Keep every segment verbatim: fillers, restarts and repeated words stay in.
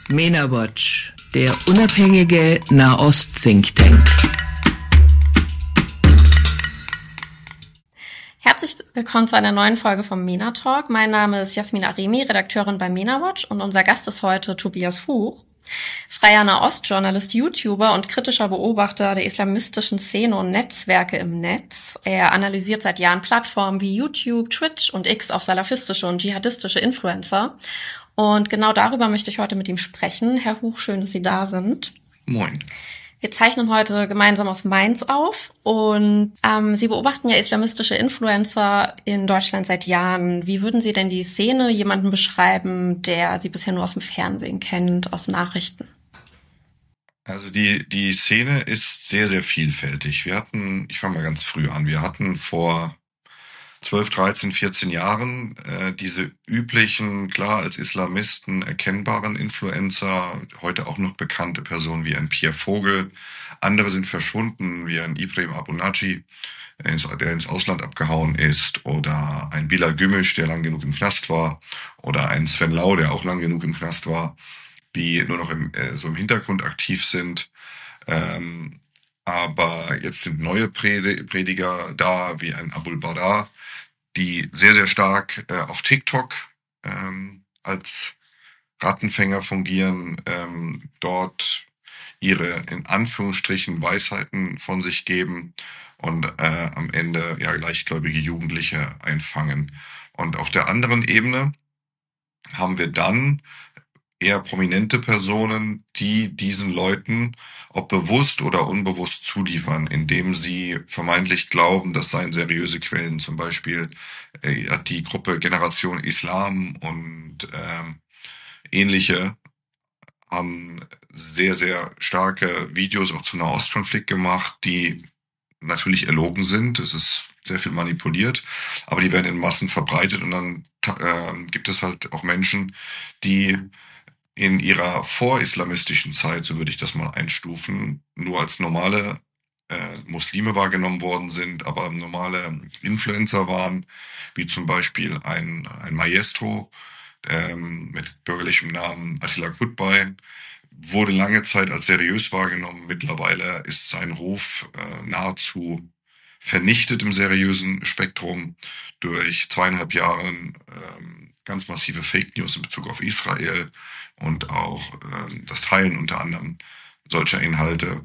MENA-Watch, der unabhängige Nahost-Think Tank. Herzlich willkommen zu einer neuen Folge vom MENA Talk. Mein Name ist Jasmin Aremi, Redakteurin bei MENA-Watch, und unser Gast ist heute Tobias Huch, freier Nahost-Journalist, YouTuber und kritischer Beobachter der islamistischen Szene und Netzwerke im Netz. Er analysiert seit Jahren Plattformen wie YouTube, Twitch und X auf salafistische und dschihadistische Influencer. Und genau darüber möchte ich heute mit ihm sprechen. Herr Huch, schön, dass Sie da sind. Moin. Wir zeichnen heute gemeinsam aus Mainz auf und ähm, Sie beobachten ja islamistische Influencer in Deutschland seit Jahren. Wie würden Sie denn die Szene jemanden beschreiben, der Sie bisher nur aus dem Fernsehen kennt, aus Nachrichten? Also die, die Szene ist sehr, sehr vielfältig. Wir hatten, ich fange mal ganz früh an, wir hatten vor zwölf, dreizehn, vierzehn Jahren äh, diese üblichen, klar als Islamisten erkennbaren Influencer, heute auch noch bekannte Personen wie ein Pierre Vogel. Andere sind verschwunden, wie ein Ibrahim Abu-Naji, der ins Ausland abgehauen ist, oder ein Bilal Gümüş, der lang genug im Knast war, oder ein Sven Lau, der auch lang genug im Knast war, die nur noch im, äh, so im Hintergrund aktiv sind. Ähm, aber jetzt sind neue Prediger da, wie ein Abul Bara, die sehr, sehr stark äh, auf TikTok ähm, als Rattenfänger fungieren, ähm, dort ihre in Anführungsstrichen Weisheiten von sich geben und äh, am Ende ja gleichgläubige Jugendliche einfangen. Und auf der anderen Ebene haben wir dann eher prominente Personen, die diesen Leuten, ob bewusst oder unbewusst, zuliefern, indem sie vermeintlich glauben, das seien seriöse Quellen. Zum Beispiel äh, hat die Gruppe Generation Islam und äh, ähnliche haben sehr, sehr starke Videos auch zum Nahostkonflikt gemacht, die natürlich erlogen sind. Es ist sehr viel manipuliert, aber die werden in Massen verbreitet, und dann äh, gibt es halt auch Menschen, die in ihrer vorislamistischen Zeit, so würde ich das mal einstufen, nur als normale äh, Muslime wahrgenommen worden sind, aber normale Influencer waren, wie zum Beispiel ein, ein Maestro ähm, mit bürgerlichem Namen Attila Kutbay, wurde lange Zeit als seriös wahrgenommen. Mittlerweile ist sein Ruf äh, nahezu vernichtet im seriösen Spektrum durch zweieinhalb Jahren ähm, ganz massive Fake News in Bezug auf Israel und auch ähm, das Teilen unter anderem solcher Inhalte,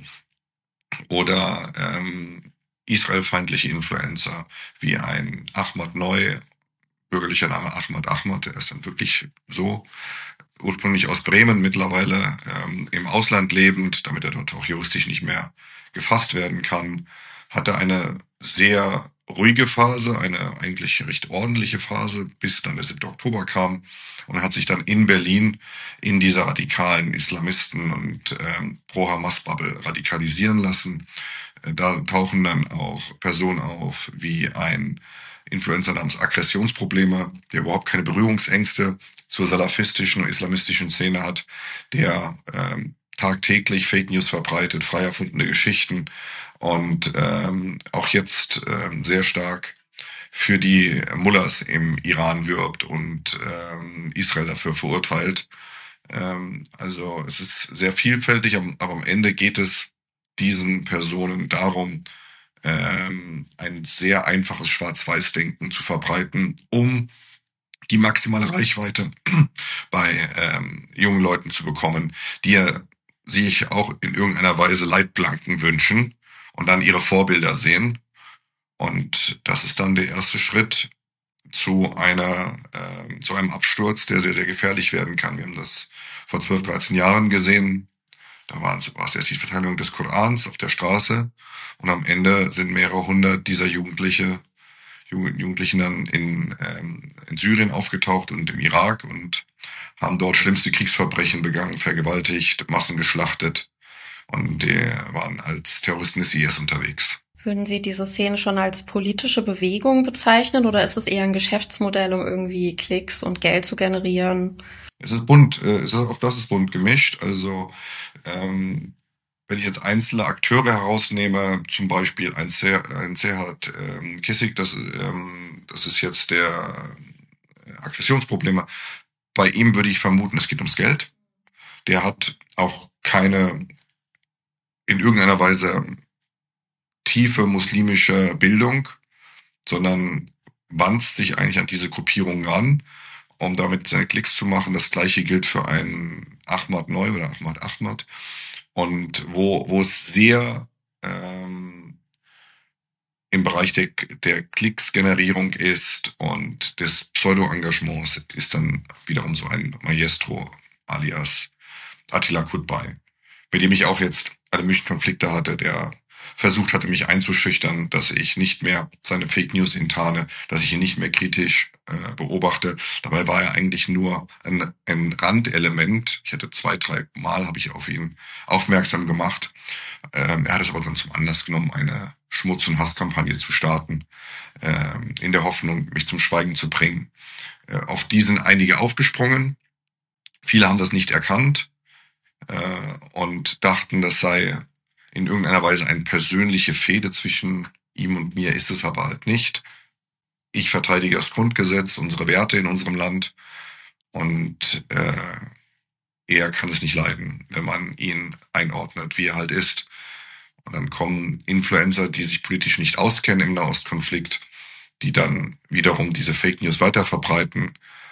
oder ähm, israelfeindliche Influencer wie ein Ahmad Neu, bürgerlicher Name Ahmad Ahmad, der ist dann wirklich so, ursprünglich aus Bremen, mittlerweile ähm, im Ausland lebend, damit er dort auch juristisch nicht mehr gefasst werden kann, hatte eine sehr ruhige Phase, eine eigentlich recht ordentliche Phase, bis dann der siebte Oktober kam, und hat sich dann in Berlin in dieser radikalen Islamisten- und ähm, Pro-Hamas-Bubble radikalisieren lassen. Da tauchen dann auch Personen auf wie ein Influencer namens Aggressionsprobleme, der überhaupt keine Berührungsängste zur salafistischen und islamistischen Szene hat, der ähm, tagtäglich Fake News verbreitet, frei erfundene Geschichten und ähm, auch jetzt ähm, sehr stark für die Mullahs im Iran wirbt und ähm, Israel dafür verurteilt. Ähm, also es ist sehr vielfältig, aber am Ende geht es diesen Personen darum, ähm, ein sehr einfaches Schwarz-Weiß-Denken zu verbreiten, um die maximale Reichweite bei ähm, jungen Leuten zu bekommen, die ja sich auch in irgendeiner Weise Leitplanken wünschen und dann ihre Vorbilder sehen. Und das ist dann der erste Schritt zu einer, äh, zu einem Absturz, der sehr, sehr gefährlich werden kann. Wir haben das vor zwölf, dreizehn Jahren gesehen. Da war es erst die Verteilung des Korans auf der Straße, und am Ende sind mehrere hundert dieser Jugendliche, Jugendlichen dann in, ähm, in Syrien aufgetaucht und im Irak und haben dort schlimmste Kriegsverbrechen begangen, vergewaltigt, Massen geschlachtet, und die waren als Terroristen des I S unterwegs. Würden Sie diese Szene schon als politische Bewegung bezeichnen, oder ist es eher ein Geschäftsmodell, um irgendwie Klicks und Geld zu generieren? Es ist bunt, äh, es ist, auch das ist bunt gemischt. Also ähm, wenn ich jetzt einzelne Akteure herausnehme, zum Beispiel ein, Zer, ein Serhat ähm, Kissig, das, ähm, das ist jetzt der äh, Aggressionsprobleme. Bei ihm würde ich vermuten, es geht ums Geld. Der hat auch keine in irgendeiner Weise tiefe muslimische Bildung, sondern wanzt sich eigentlich an diese Gruppierung ran, um damit seine Klicks zu machen. Das gleiche gilt für einen Ahmad Neu oder Ahmad Ahmad. Und wo, wo es sehr ähm, im Bereich der, der Klicksgenerierung ist und des Pseudo-Engagements, ist dann wiederum so ein Maestro alias Attila Kutbay, mit dem ich auch jetzt alle möglichen Konflikte hatte, der versucht hatte, mich einzuschüchtern, dass ich nicht mehr seine Fake News enttarne, dass ich ihn nicht mehr kritisch äh, beobachte. Dabei war er eigentlich nur ein, ein Randelement. Ich hatte zwei, drei Mal habe ich auf ihn aufmerksam gemacht. Ähm, er hat es aber dann zum Anlass genommen, eine Schmutz- und Hasskampagne zu starten, ähm, in der Hoffnung, mich zum Schweigen zu bringen. Äh, auf die sind einige aufgesprungen. Viele haben das nicht erkannt äh, und dachten, das sei in irgendeiner Weise eine persönliche Fehde zwischen ihm und mir, ist es aber halt nicht. Ich verteidige das Grundgesetz, unsere Werte in unserem Land und äh, er kann es nicht leiden, wenn man ihn einordnet, wie er halt ist. Und dann kommen Influencer, die sich politisch nicht auskennen im Nahostkonflikt, die dann wiederum diese Fake News weiter verbreiten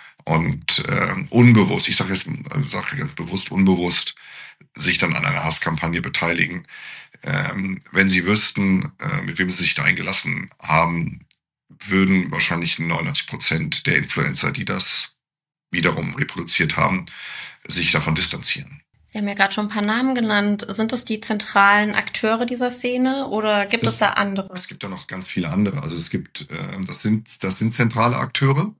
und äh, unbewusst, ich sage jetzt sage ganz bewusst unbewusst, sich dann an einer Hasskampagne beteiligen. Ähm, wenn sie wüssten, äh, mit wem sie sich da eingelassen haben, würden wahrscheinlich neunundneunzig Prozent der Influencer, die das wiederum reproduziert haben, sich davon distanzieren. Sie haben ja gerade schon ein paar Namen genannt. Sind das die zentralen Akteure dieser Szene oder gibt das, es da andere? Es gibt da noch ganz viele andere. Also es gibt, äh, das sind, das sind zentrale Akteure,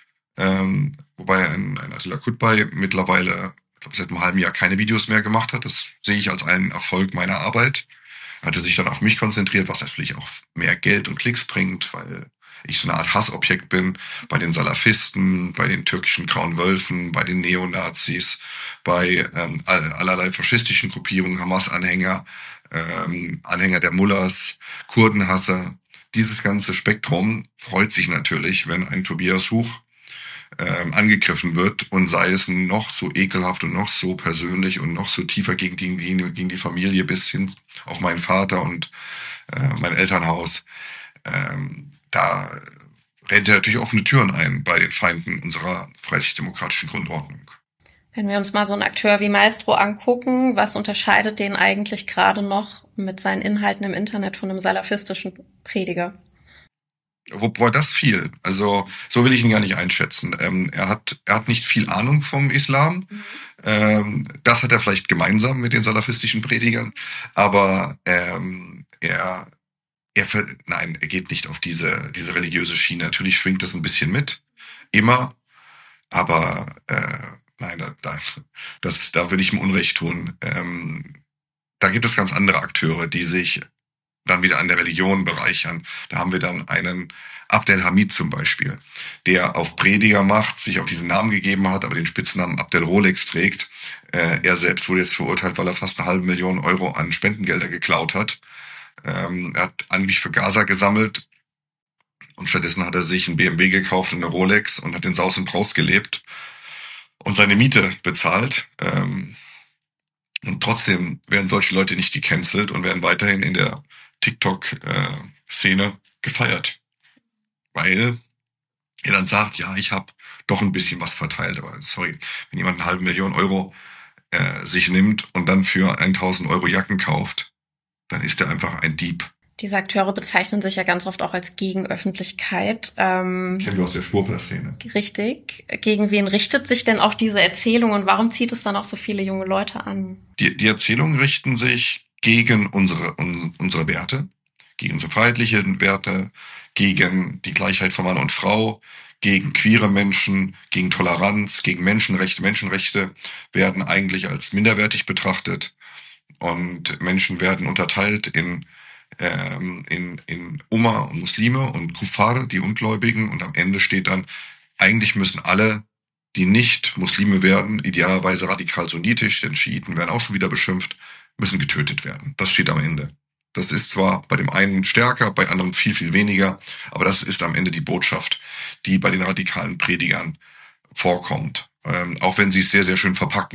ähm, wobei ein, ein Attila Kutbay mittlerweile, ich glaube, seit einem halben Jahr keine Videos mehr gemacht hat. Das sehe ich als einen Erfolg meiner Arbeit. Er hatte sich dann auf mich konzentriert, was natürlich auch mehr Geld und Klicks bringt, weil ich so eine Art Hassobjekt bin bei den Salafisten, bei den türkischen Grauen Wölfen, bei den Neonazis, bei ähm, allerlei faschistischen Gruppierungen, Hamas-Anhänger, ähm, Anhänger der Mullahs, Kurdenhasser. Dieses ganze Spektrum freut sich natürlich, wenn ein Tobias Huch ähm, angegriffen wird und sei es noch so ekelhaft und noch so persönlich und noch so tiefer gegen die, gegen die Familie bis hin auf meinen Vater und äh, mein Elternhaus. Ähm, da rennt er natürlich offene Türen ein bei den Feinden unserer freiheitlich-demokratischen Grundordnung. Wenn wir uns mal so einen Akteur wie Maestro angucken, was unterscheidet den eigentlich gerade noch mit seinen Inhalten im Internet von einem salafistischen Prediger? Wobei das viel. Also so will ich ihn gar nicht einschätzen. Ähm, er hat er hat nicht viel Ahnung vom Islam. Mhm. Ähm, das hat er vielleicht gemeinsam mit den salafistischen Predigern. Aber ähm, er er nein, er geht nicht auf diese diese religiöse Schiene. Natürlich schwingt das ein bisschen mit, immer. Aber äh, nein, da, da das da würde ich ihm Unrecht tun. Ähm, da gibt es ganz andere Akteure, die sich dann wieder an der Religion bereichern. Da haben wir dann einen Abdelhamid zum Beispiel, der auf Predigermacht sich auch diesen Namen gegeben hat, aber den Spitznamen Abdel Rolex trägt. Äh, er selbst wurde jetzt verurteilt, weil er fast eine halbe Million Euro an Spendengelder geklaut hat. Ähm, er hat angeblich für Gaza gesammelt und stattdessen hat er sich einen B M W gekauft und eine Rolex und hat in Saus und Braus gelebt und seine Miete bezahlt. Ähm, und trotzdem werden solche Leute nicht gecancelt und werden weiterhin in der TikTok-Szene gefeiert, weil er dann sagt, ja, ich habe doch ein bisschen was verteilt. Aber sorry, wenn jemand eine halbe Million Euro äh, sich nimmt und dann für tausend Euro Jacken kauft, dann ist er einfach ein Dieb. Diese Akteure bezeichnen sich ja ganz oft auch als Gegenöffentlichkeit. Ähm, Kennen wir aus der Schwurbler-Szene. Richtig. Gegen wen richtet sich denn auch diese Erzählung und warum zieht es dann auch so viele junge Leute an? Die, die Erzählungen richten sich gegen unsere, un, unsere Werte, gegen unsere freiheitlichen Werte, gegen die Gleichheit von Mann und Frau, gegen queere Menschen, gegen Toleranz, gegen Menschenrechte. Menschenrechte werden eigentlich als minderwertig betrachtet und Menschen werden unterteilt in ähm, in, in Umma und Muslime und Kuffar, die Ungläubigen, und am Ende steht dann, eigentlich müssen alle, die nicht Muslime werden, idealerweise radikal sunnitisch, denn Schiiten werden auch schon wieder beschimpft, müssen getötet werden. Das steht am Ende. Das ist zwar bei dem einen stärker, bei anderen viel, viel weniger, aber das ist am Ende die Botschaft, die bei den radikalen Predigern vorkommt. Ähm, auch wenn sie es sehr, sehr schön verpacken.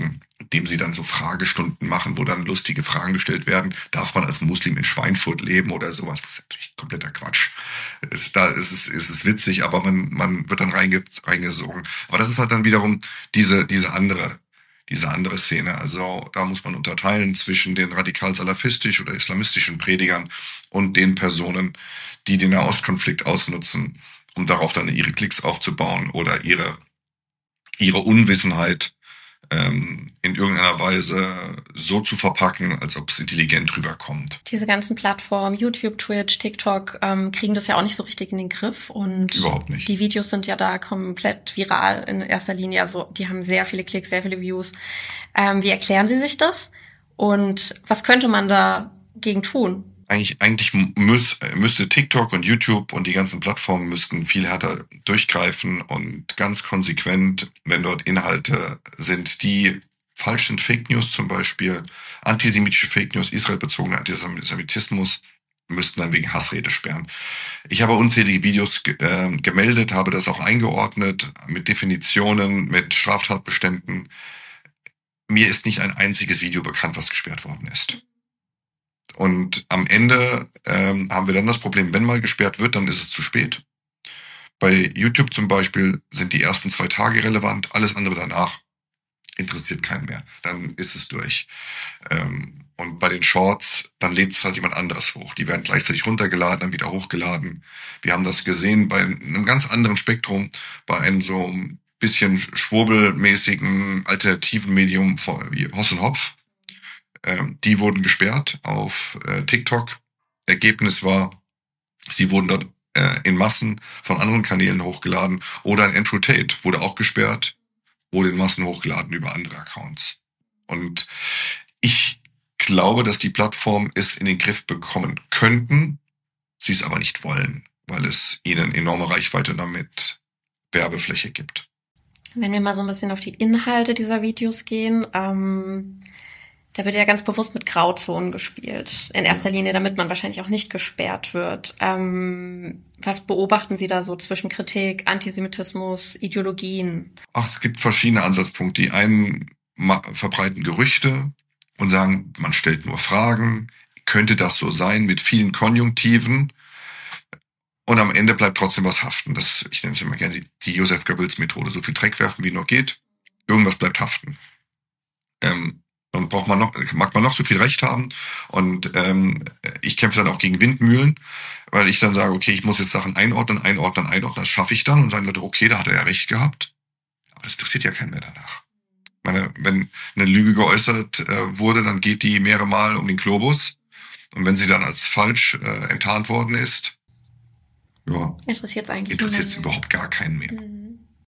indem sie dann so Fragestunden machen, wo dann lustige Fragen gestellt werden. Darf man als Muslim in Schweinfurt leben oder sowas? Das ist natürlich kompletter Quatsch. Es, da ist es, ist es witzig, aber man, man wird dann reinge, reingesogen. Aber das ist halt dann wiederum diese, diese andere, diese andere Szene. Also da muss man unterteilen zwischen den radikal-salafistisch oder islamistischen Predigern und den Personen, die den Nahostkonflikt ausnutzen, um darauf dann ihre Klicks aufzubauen oder ihre, ihre Unwissenheit ähm, in irgendeiner Weise so zu verpacken, als ob es intelligent rüberkommt. Diese ganzen Plattformen, YouTube, Twitch, TikTok, ähm, kriegen das ja auch nicht so richtig in den Griff. Und überhaupt nicht. Die Videos sind ja da komplett viral in erster Linie. Also die haben sehr viele Klicks, sehr viele Views. Ähm, wie erklären Sie sich das? Und was könnte man dagegen tun? Eigentlich, eigentlich müß, müsste TikTok und YouTube und die ganzen Plattformen müssten viel härter durchgreifen und ganz konsequent, wenn dort Inhalte sind, die falsch sind, Fake News zum Beispiel, antisemitische Fake News, israelbezogener Antisemitismus, müssten dann wegen Hassrede sperren. Ich habe unzählige Videos äh, gemeldet, habe das auch eingeordnet mit Definitionen, mit Straftatbeständen. Mir ist nicht ein einziges Video bekannt, was gesperrt worden ist. Und am Ende ähm, haben wir dann das Problem, wenn mal gesperrt wird, dann ist es zu spät. Bei YouTube zum Beispiel sind die ersten zwei Tage relevant, alles andere danach interessiert keinen mehr. Dann ist es durch. Ähm, und bei den Shorts, dann lädt es halt jemand anderes hoch. Die werden gleichzeitig runtergeladen, dann wieder hochgeladen. Wir haben das gesehen bei einem ganz anderen Spektrum, bei einem so ein bisschen schwurbelmäßigen alternativen Medium wie Hoss und Hopf. Ähm, die wurden gesperrt auf äh, TikTok. Ergebnis war, sie wurden dort äh, in Massen von anderen Kanälen hochgeladen. Oder ein Andrew Tate wurde auch gesperrt, wurde in Massen hochgeladen über andere Accounts. Und ich glaube, dass die Plattformen es in den Griff bekommen könnten, sie es aber nicht wollen, weil es ihnen enorme Reichweite damit Werbefläche gibt. Wenn wir mal so ein bisschen auf die Inhalte dieser Videos gehen, ähm da wird ja ganz bewusst mit Grauzonen gespielt. In erster Linie, damit man wahrscheinlich auch nicht gesperrt wird. Ähm, was beobachten Sie da so zwischen Kritik, Antisemitismus, Ideologien? Ach, es gibt verschiedene Ansatzpunkte. Die einen verbreiten Gerüchte und sagen, man stellt nur Fragen. Könnte das so sein mit vielen Konjunktiven? Und am Ende bleibt trotzdem was haften. Das, ich nenne es immer gerne die, die Joseph Goebbels-Methode. So viel Dreck werfen, wie noch geht. Irgendwas bleibt haften. Ähm, Dann braucht man noch, mag man noch so viel Recht haben. Und ähm, ich kämpfe dann auch gegen Windmühlen, weil ich dann sage, okay, ich muss jetzt Sachen einordnen, einordnen, einordnen. Das schaffe ich dann und sagen Leute, okay, da hat er ja recht gehabt. Aber das interessiert ja keinen mehr danach. Ich meine, wenn eine Lüge geäußert äh, wurde, dann geht die mehrere Mal um den Globus. Und wenn sie dann als falsch äh, enttarnt worden ist, ja, interessiert es eigentlich interessiert es überhaupt gar keinen mehr. Mhm.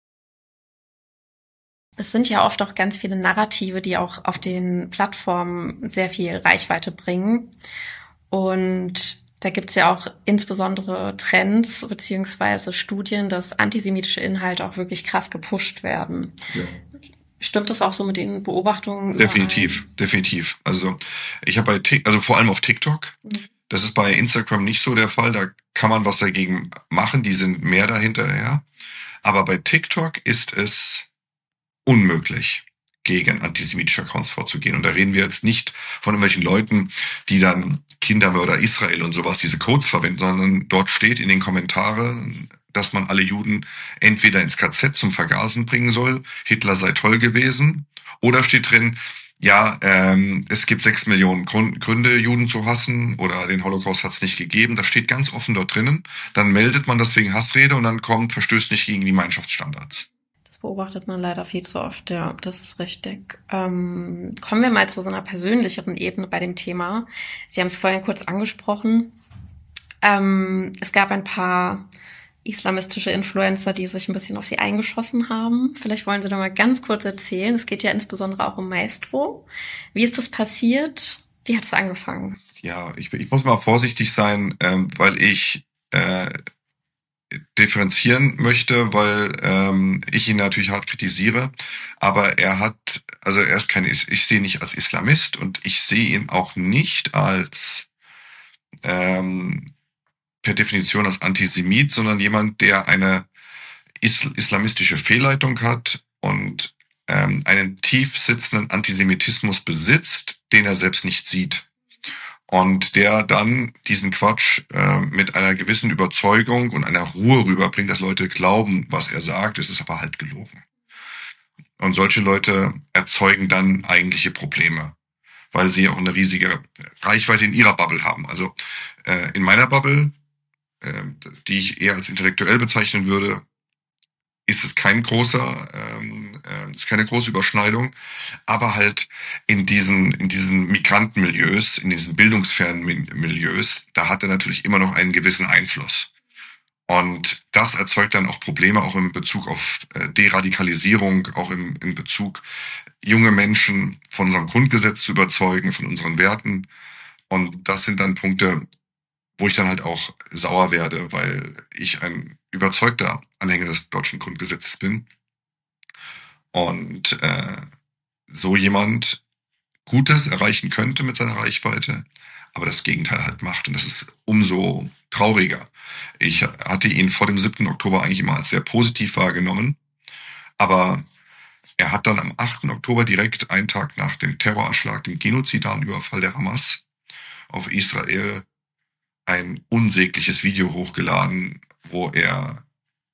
Es sind ja oft auch ganz viele Narrative, die auch auf den Plattformen sehr viel Reichweite bringen. Und da gibt's ja auch insbesondere Trends beziehungsweise Studien, dass antisemitische Inhalte auch wirklich krass gepusht werden. Ja. Stimmt das auch so mit den Beobachtungen? Definitiv, überall? definitiv. Also ich habe bei Tik, also vor allem auf TikTok. Mhm. Das ist bei Instagram nicht so der Fall. Da kann man was dagegen machen. Die sind mehr dahinterher. Aber bei TikTok ist es unmöglich, gegen antisemitische Accounts vorzugehen. Und da reden wir jetzt nicht von irgendwelchen Leuten, die dann Kindermörder Israel und sowas, diese Codes verwenden, sondern dort steht in den Kommentaren, dass man alle Juden entweder ins K Z zum Vergasen bringen soll, Hitler sei toll gewesen, oder steht drin, ja, ähm, es gibt sechs Millionen Gründe, Juden zu hassen, oder den Holocaust hat es nicht gegeben. Das steht ganz offen dort drinnen. Dann meldet man das wegen Hassrede und dann kommt, verstößt nicht gegen die Gemeinschaftsstandards. Beobachtet man leider viel zu oft, ja, das ist richtig. Ähm, kommen wir mal zu so einer persönlicheren Ebene bei dem Thema. Sie haben es vorhin kurz angesprochen. Ähm, es gab ein paar islamistische Influencer, die sich ein bisschen auf Sie eingeschossen haben. Vielleicht wollen Sie da mal ganz kurz erzählen. Es geht ja insbesondere auch um Maestro. Wie ist das passiert? Wie hat es angefangen? Ja, ich, ich muss mal vorsichtig sein, ähm, weil ich äh, differenzieren möchte, weil ähm, ich ihn natürlich hart kritisiere, aber er hat, also er ist kein, ich sehe ihn nicht als Islamist und ich sehe ihn auch nicht als ähm, per Definition als Antisemit, sondern jemand, der eine is- islamistische Fehlleitung hat und ähm, einen tief sitzenden Antisemitismus besitzt, den er selbst nicht sieht. Und der dann diesen Quatsch äh, mit einer gewissen Überzeugung und einer Ruhe rüberbringt, dass Leute glauben, was er sagt, es ist aber halt gelogen. Und solche Leute erzeugen dann eigentliche Probleme, weil sie auch eine riesige Reichweite in ihrer Bubble haben. Also äh, in meiner Bubble, äh, die ich eher als intellektuell bezeichnen würde, ist es kein großer, ähm, äh, ist keine große Überschneidung, aber halt in diesen in diesen Migrantenmilieus, in diesen bildungsfernen Milieus, da hat er natürlich immer noch einen gewissen Einfluss. Und das erzeugt dann auch Probleme, auch in Bezug auf äh, Deradikalisierung, auch im, in Bezug, junge Menschen von unserem Grundgesetz zu überzeugen, von unseren Werten. Und das sind dann Punkte, wo ich dann halt auch sauer werde, weil ich ein überzeugter Anhänger des deutschen Grundgesetzes bin. Und äh, so jemand Gutes erreichen könnte mit seiner Reichweite, aber das Gegenteil halt macht. Und das ist umso trauriger. Ich hatte ihn vor dem siebten Oktober eigentlich immer als sehr positiv wahrgenommen, aber er hat dann am achten Oktober, direkt einen Tag nach dem Terroranschlag, dem genozidalen Überfall der Hamas auf Israel, ein unsägliches Video hochgeladen, wo er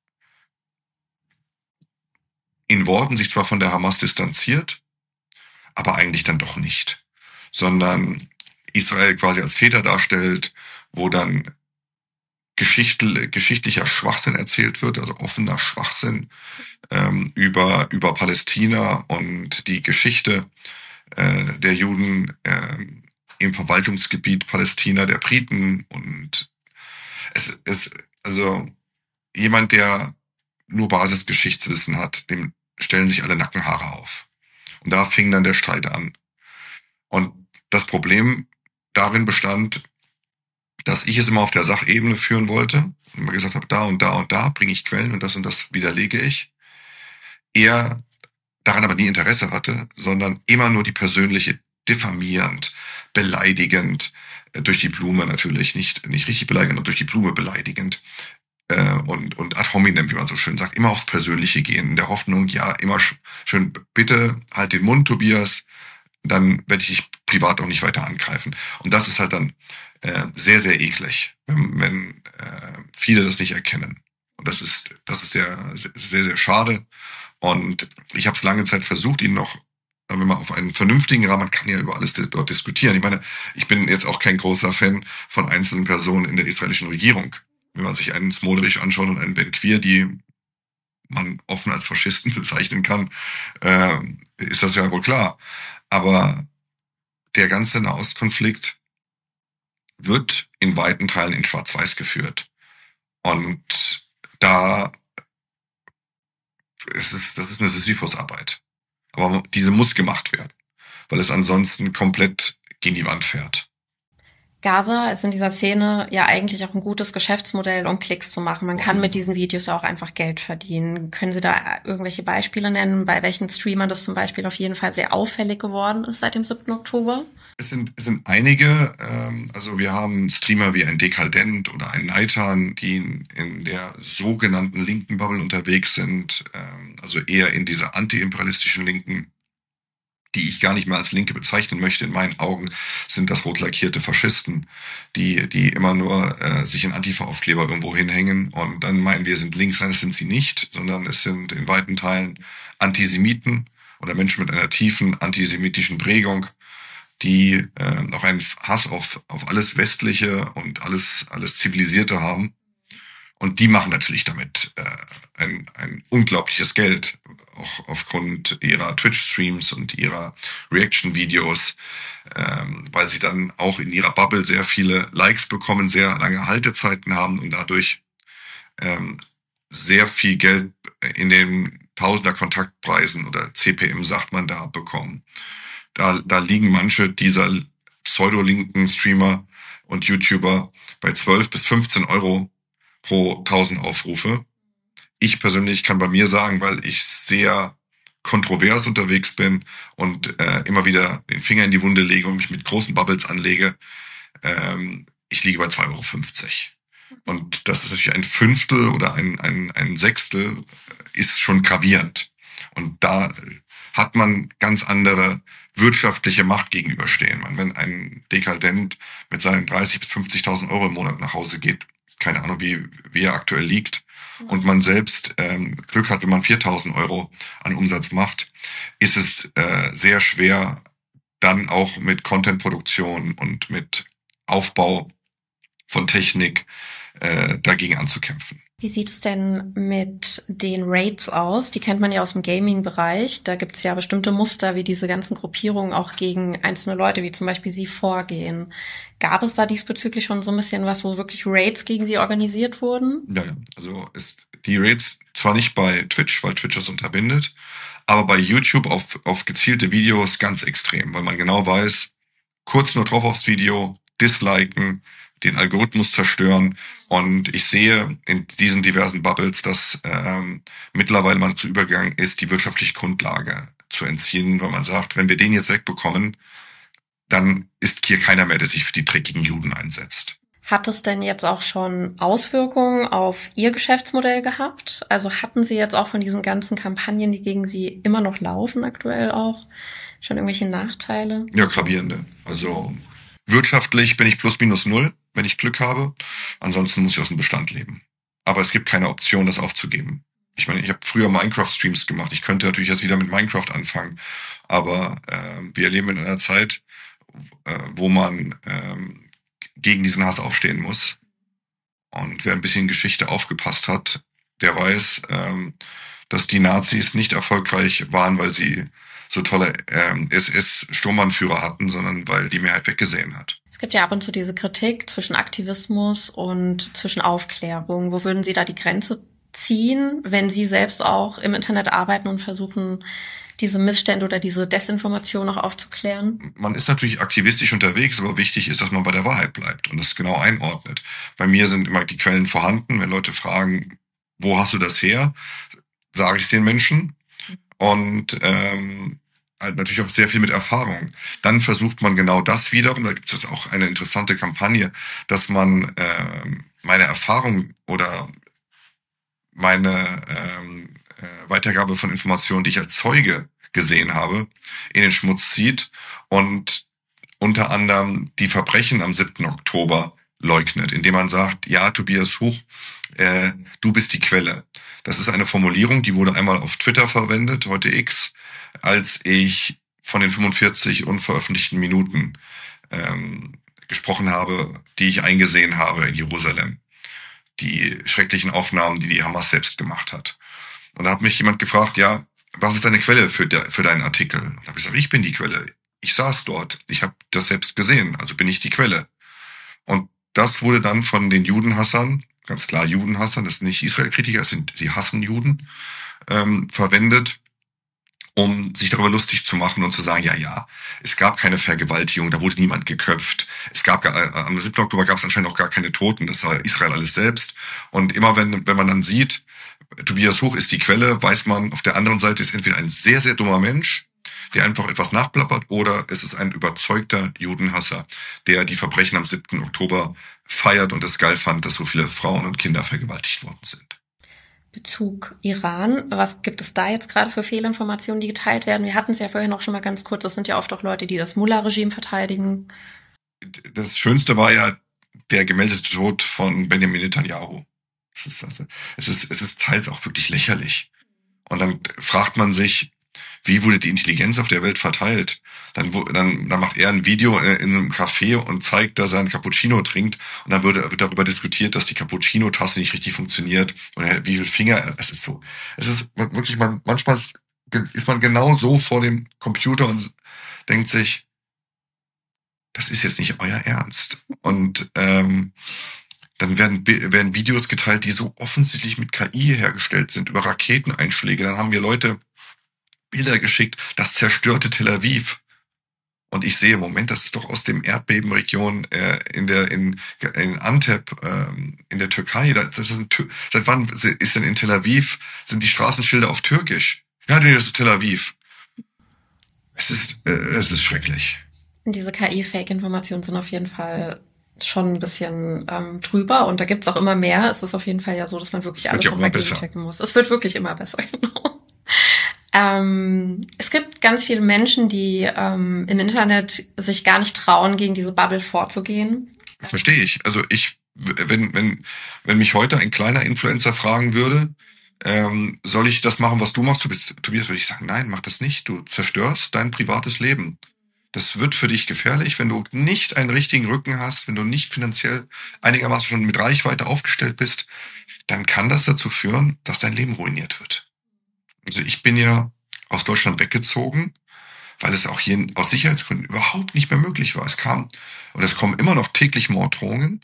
in Worten sich zwar von der Hamas distanziert, aber eigentlich dann doch nicht, sondern Israel quasi als Täter darstellt, wo dann Geschichte, geschichtlicher Schwachsinn erzählt wird, also offener Schwachsinn ähm, über über Palästina und die Geschichte äh, der Juden äh, im Verwaltungsgebiet Palästina der Briten. Und es ist also jemand, der nur Basisgeschichtswissen hat, dem stellen sich alle Nackenhaare auf. Und da fing dann der Streit an. Und das Problem darin bestand, dass ich es immer auf der Sachebene führen wollte und immer gesagt habe, da und da und da bringe ich Quellen und das und das widerlege ich. Er daran aber nie Interesse hatte, sondern immer nur die persönliche, diffamierend, beleidigend, durch die Blume natürlich, nicht nicht richtig beleidigend, aber durch die Blume beleidigend äh, und und ad hominem, wie man so schön sagt, immer aufs Persönliche gehen, in der Hoffnung, ja, immer schön, bitte halt den Mund, Tobias, dann werde ich dich privat auch nicht weiter angreifen. Und das ist halt dann äh, sehr, sehr eklig, wenn, wenn äh, viele das nicht erkennen. Und das ist das ist sehr, sehr, sehr schade. Und ich habe es lange Zeit versucht, ihn noch, wenn man auf einen vernünftigen Rahmen, man kann ja über alles dort diskutieren. Ich meine, ich bin jetzt auch kein großer Fan von einzelnen Personen in der israelischen Regierung. Wenn man sich einen Smotrich anschaut und einen Ben Gvir, die man offen als Faschisten bezeichnen kann, äh, ist das ja wohl klar. Aber der ganze Nahostkonflikt wird in weiten Teilen in Schwarz-Weiß geführt. Und da es ist, das ist eine Sisyphus-Arbeit. Aber diese muss gemacht werden, weil es ansonsten komplett gegen die Wand fährt. Gaza ist in dieser Szene ja eigentlich auch ein gutes Geschäftsmodell, um Klicks zu machen. Man kann mit diesen Videos auch einfach Geld verdienen. Können Sie da irgendwelche Beispiele nennen, bei welchen Streamern das zum Beispiel auf jeden Fall sehr auffällig geworden ist seit dem siebten Oktober? Es sind, es sind einige, ähm, also wir haben Streamer wie ein Dekadent oder ein Neitan, die in, in der sogenannten linken Bubble unterwegs sind, ähm, also eher in dieser antiimperialistischen Linken, die ich gar nicht mehr als Linke bezeichnen möchte. In meinen Augen sind das rot lackierte Faschisten, die die immer nur äh, sich in Antifa-Aufkleber irgendwo hinhängen und dann meinen, wir sind links. Nein, das sind sie nicht, sondern es sind in weiten Teilen Antisemiten oder Menschen mit einer tiefen antisemitischen Prägung, die äh, auch einen Hass auf auf alles Westliche und alles alles Zivilisierte haben. Und die machen natürlich damit äh, ein, ein unglaubliches Geld, auch aufgrund ihrer Twitch-Streams und ihrer Reaction-Videos, ähm, weil sie dann auch in ihrer Bubble sehr viele Likes bekommen, sehr lange Haltezeiten haben und dadurch ähm, sehr viel Geld in den Tausender Kontaktpreisen oder C P M, sagt man da, bekommen. Da, da liegen manche dieser pseudo-linken Streamer und YouTuber bei zwölf bis fünfzehn Euro pro tausend Aufrufe. Ich persönlich kann bei mir sagen, weil ich sehr kontrovers unterwegs bin und äh, immer wieder den Finger in die Wunde lege und mich mit großen Bubbles anlege, ähm, ich liege bei zwei Euro fünfzig. Und das ist natürlich ein Fünftel oder ein, ein, ein Sechstel, ist schon gravierend. Und da hat man ganz andere wirtschaftliche Macht gegenüberstehen. Man, wenn ein Dekadent mit seinen dreißig bis fünfzigtausend Euro im Monat nach Hause geht, keine Ahnung, wie, wie er aktuell liegt, und man selbst ähm, Glück hat, wenn man viertausend Euro an Umsatz macht, ist es äh, sehr schwer, dann auch mit Content-Produktion und mit Aufbau von Technik äh, dagegen anzukämpfen. Wie sieht es denn mit den Raids aus? Die kennt man ja aus dem Gaming-Bereich. Da gibt es ja bestimmte Muster, wie diese ganzen Gruppierungen auch gegen einzelne Leute, wie zum Beispiel Sie, vorgehen. Gab es da diesbezüglich schon so ein bisschen was, wo wirklich Raids gegen Sie organisiert wurden? Ja, ja. Also ist die Raids zwar nicht bei Twitch, weil Twitch das unterbindet, aber bei YouTube auf, auf gezielte Videos ganz extrem, weil man genau weiß, kurz nur drauf aufs Video, disliken, den Algorithmus zerstören. Und ich sehe in diesen diversen Bubbles, dass ähm, mittlerweile man zu übergegangen ist, die wirtschaftliche Grundlage zu entziehen, weil man sagt, wenn wir den jetzt wegbekommen, dann ist hier keiner mehr, der sich für die dreckigen Juden einsetzt. Hat es denn jetzt auch schon Auswirkungen auf Ihr Geschäftsmodell gehabt? Also hatten Sie jetzt auch von diesen ganzen Kampagnen, die gegen Sie immer noch laufen, aktuell auch, schon irgendwelche Nachteile? Ja, gravierende. Also wirtschaftlich bin ich plus minus null, wenn ich Glück habe. Ansonsten muss ich aus dem Bestand leben. Aber es gibt keine Option, das aufzugeben. Ich meine, ich habe früher Minecraft-Streams gemacht. Ich könnte natürlich jetzt wieder mit Minecraft anfangen. Aber äh, wir leben in einer Zeit, äh, wo man äh, gegen diesen Hass aufstehen muss. Und wer ein bisschen Geschichte aufgepasst hat, der weiß, ähm, dass die Nazis nicht erfolgreich waren, weil sie so tolle ähm, S S-Sturmbannführer hatten, sondern weil die Mehrheit weggesehen hat. Es gibt ja ab und zu diese Kritik zwischen Aktivismus und zwischen Aufklärung. Wo würden Sie da die Grenze ziehen, wenn Sie selbst auch im Internet arbeiten und versuchen, diese Missstände oder diese Desinformation noch aufzuklären? Man ist natürlich aktivistisch unterwegs, aber wichtig ist, dass man bei der Wahrheit bleibt und das genau einordnet. Bei mir sind immer die Quellen vorhanden. Wenn Leute fragen, wo hast du das her, sage ich es den Menschen. Und ähm, halt natürlich auch sehr viel mit Erfahrung. Dann versucht man genau das wiederum, da gibt es jetzt auch eine interessante Kampagne, dass man ähm, meine Erfahrung oder meine ähm, äh, Weitergabe von Informationen, die ich als Zeuge gesehen habe, in den Schmutz zieht und unter anderem die Verbrechen am siebten Oktober leugnet, indem man sagt, ja, Tobias Huch, äh, du bist die Quelle. Das ist eine Formulierung, die wurde einmal auf Twitter verwendet, heute X, als ich von den fünfundvierzig unveröffentlichten Minuten ähm, gesprochen habe, die ich eingesehen habe in Jerusalem. Die schrecklichen Aufnahmen, die die Hamas selbst gemacht hat. Und da hat mich jemand gefragt, ja, was ist deine Quelle für, de, für deinen Artikel? Und da habe ich gesagt, ich bin die Quelle. Ich saß dort. Ich habe das selbst gesehen, also bin ich die Quelle. Und das wurde dann von den Judenhassern, ganz klar Judenhassern, das sind nicht Israel-Kritiker, das sind, sie hassen Juden, ähm, verwendet, um sich darüber lustig zu machen und zu sagen, ja, ja, es gab keine Vergewaltigung, da wurde niemand geköpft. Es gab gar, äh, am siebten Oktober gab es anscheinend auch gar keine Toten, das war Israel alles selbst. Und immer wenn, wenn man dann sieht, Tobias Huch ist die Quelle, weiß man, auf der anderen Seite ist entweder ein sehr, sehr dummer Mensch, der einfach etwas nachplappert, oder es ist ein überzeugter Judenhasser, der die Verbrechen am siebten Oktober feiert und es geil fand, dass so viele Frauen und Kinder vergewaltigt worden sind. Bezug Iran, was gibt es da jetzt gerade für Fehlinformationen, die geteilt werden? Wir hatten es ja vorhin auch schon mal ganz kurz, das sind ja oft auch Leute, die das Mullah-Regime verteidigen. Das Schönste war ja der gemeldete Tod von Benjamin Netanyahu. Es ist, also, es ist, es ist teils auch wirklich lächerlich. Und dann fragt man sich, wie wurde die Intelligenz auf der Welt verteilt? Dann, dann, dann macht er ein Video in einem Café und zeigt, dass er einen Cappuccino trinkt. Und dann wird, wird darüber diskutiert, dass die Cappuccino-Tasse nicht richtig funktioniert. Und wie viele Finger, es ist so. Es ist wirklich, man, manchmal ist man genau so vor dem Computer und denkt sich, das ist jetzt nicht euer Ernst. Und ähm, dann werden, werden Videos geteilt, die so offensichtlich mit K I hergestellt sind, über Raketeneinschläge. Dann haben mir Leute Bilder geschickt, das zerstörte Tel Aviv. Und ich sehe, Moment, das ist doch aus dem Erdbebenregion äh, in der in, in Antep ähm, in der Türkei. Das ist ein, seit wann ist denn in Tel Aviv, sind die Straßenschilder auf Türkisch? Ja, das ist Tel Aviv. Es ist äh, es ist schrecklich. Diese K I-Fake-Informationen sind auf jeden Fall schon ein bisschen ähm, drüber, und da gibt's auch immer mehr. Es ist auf jeden Fall ja so, dass man wirklich alles nochmal gegenchecken muss. Es wird wirklich immer besser, genau. Ähm, es gibt ganz viele Menschen, die ähm, im Internet sich gar nicht trauen, gegen diese Bubble vorzugehen. Verstehe ich. Also ich, wenn, wenn, wenn mich heute ein kleiner Influencer fragen würde, ähm, soll ich das machen, was du machst, du bist, Tobias, würde ich sagen, nein, mach das nicht. Du zerstörst dein privates Leben. Das wird für dich gefährlich, wenn du nicht einen richtigen Rücken hast, wenn du nicht finanziell einigermaßen schon mit Reichweite aufgestellt bist, dann kann das dazu führen, dass dein Leben ruiniert wird. Also ich bin ja aus Deutschland weggezogen, weil es auch hier aus Sicherheitsgründen überhaupt nicht mehr möglich war. Es kam, und es kommen immer noch täglich Morddrohungen.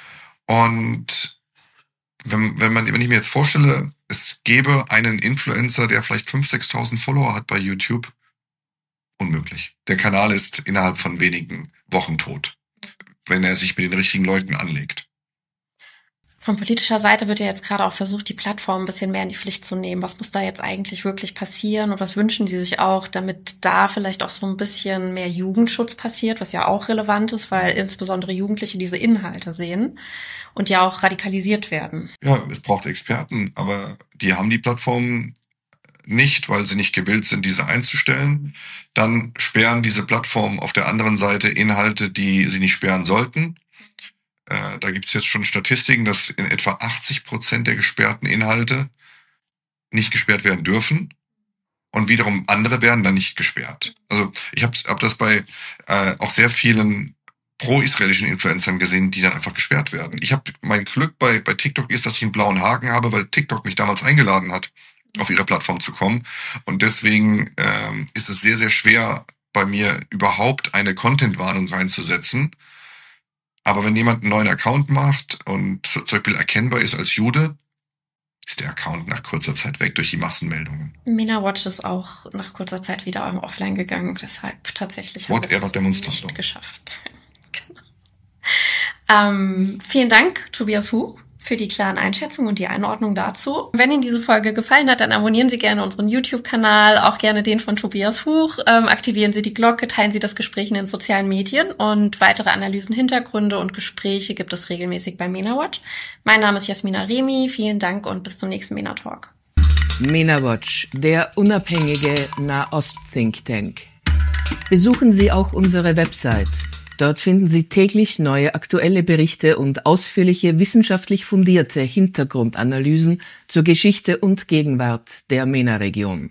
Und wenn, wenn man, wenn ich mir jetzt vorstelle, es gäbe einen Influencer, der vielleicht fünftausend, sechstausend Follower hat bei YouTube, unmöglich. Der Kanal ist innerhalb von wenigen Wochen tot, wenn er sich mit den richtigen Leuten anlegt. Von politischer Seite wird ja jetzt gerade auch versucht, die Plattform ein bisschen mehr in die Pflicht zu nehmen. Was muss da jetzt eigentlich wirklich passieren und was wünschen die sich auch, damit da vielleicht auch so ein bisschen mehr Jugendschutz passiert, was ja auch relevant ist, weil insbesondere Jugendliche diese Inhalte sehen und ja auch radikalisiert werden. Ja, es braucht Experten, aber die haben die Plattform nicht, weil sie nicht gewillt sind, diese einzustellen. Dann sperren diese Plattformen auf der anderen Seite Inhalte, die sie nicht sperren sollten. Äh, da gibt es jetzt schon Statistiken, dass in etwa achtzig Prozent der gesperrten Inhalte nicht gesperrt werden dürfen und wiederum andere werden dann nicht gesperrt. Also ich habe hab das bei äh, auch sehr vielen pro-israelischen Influencern gesehen, die dann einfach gesperrt werden. Ich habe mein Glück bei bei TikTok ist, dass ich einen blauen Haken habe, weil TikTok mich damals eingeladen hat, auf ihre Plattform zu kommen. Und deswegen ähm, ist es sehr, sehr schwer, bei mir überhaupt eine Content-Warnung reinzusetzen. Aber wenn jemand einen neuen Account macht und zum Beispiel erkennbar ist als Jude, ist der Account nach kurzer Zeit weg durch die Massenmeldungen. MENA Watch ist auch nach kurzer Zeit wieder offline gegangen. Deshalb tatsächlich haben wir es nicht geschafft. Genau. Ähm, vielen Dank, Tobias Huch, für die klaren Einschätzungen und die Einordnung dazu. Wenn Ihnen diese Folge gefallen hat, dann abonnieren Sie gerne unseren YouTube-Kanal, auch gerne den von Tobias Huch. Ähm, aktivieren Sie die Glocke, teilen Sie das Gespräch in den sozialen Medien und weitere Analysen, Hintergründe und Gespräche gibt es regelmäßig bei MENA Watch. Mein Name ist Jasmin Aremi. Vielen Dank und bis zum nächsten MENA Talk. MENA Watch, der unabhängige Nahost-Think Tank. Besuchen Sie auch unsere Website. Dort finden Sie täglich neue aktuelle Berichte und ausführliche wissenschaftlich fundierte Hintergrundanalysen zur Geschichte und Gegenwart der MENA-Region.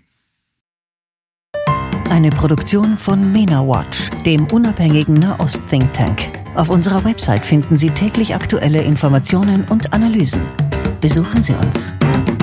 Eine Produktion von MENA Watch, dem unabhängigen Nahost-Think Tank. Auf unserer Website finden Sie täglich aktuelle Informationen und Analysen. Besuchen Sie uns.